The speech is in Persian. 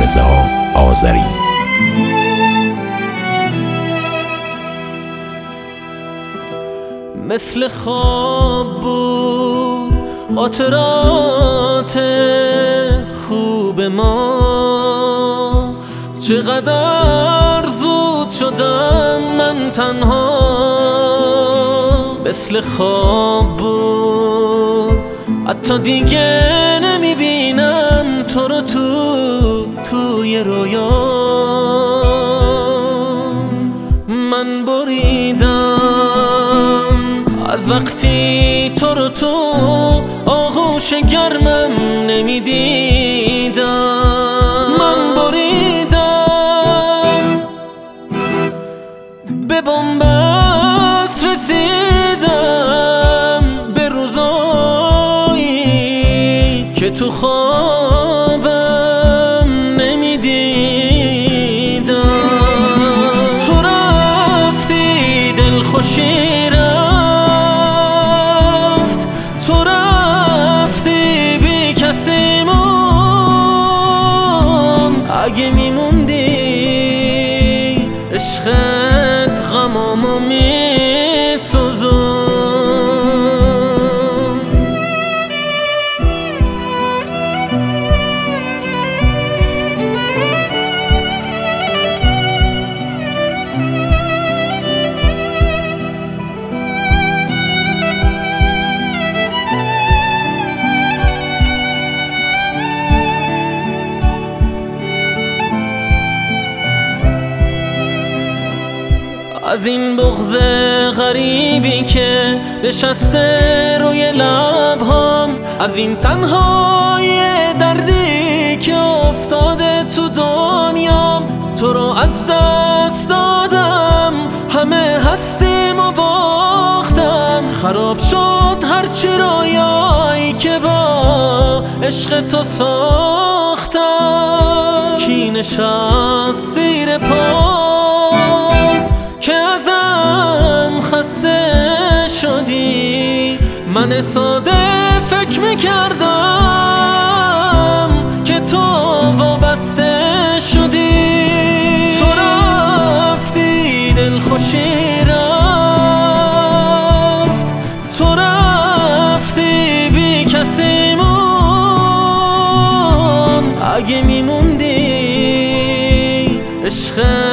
رضا آذری. مثل خواب بود خاطرات خوب ما، چقدر زود شدم من تنها. مثل خواب بود حتی دیگه نمیبینم تو رو توی رویا. من بریدم از وقتی تو رو تو آغوش گرمم نمیدیدم. من بریدم به بنبست رسیدم، به روزایی که تو خوابم نمیدیدم. تو رفتی دلخوشی رفت، تو رفتی بی کسی مون. اگه میموندی عشقت غمامو میسوزون. از این بغض غریبی که نشسته روی لبهام، از این تنهای دردی که افتاده تو دنیام. تو رو از دست دادم، همه هستیم و باختم. خراب شد هرچی رویایی که با عشق تو ساختم. کی نشست زیر پات که ازم خسته شدی؟ من ساده فکر میکردم که تو وابسته شدی. تو رفتی دلخوشی رفت، تو رفتی بی کسی مون. اگه میموندی عشق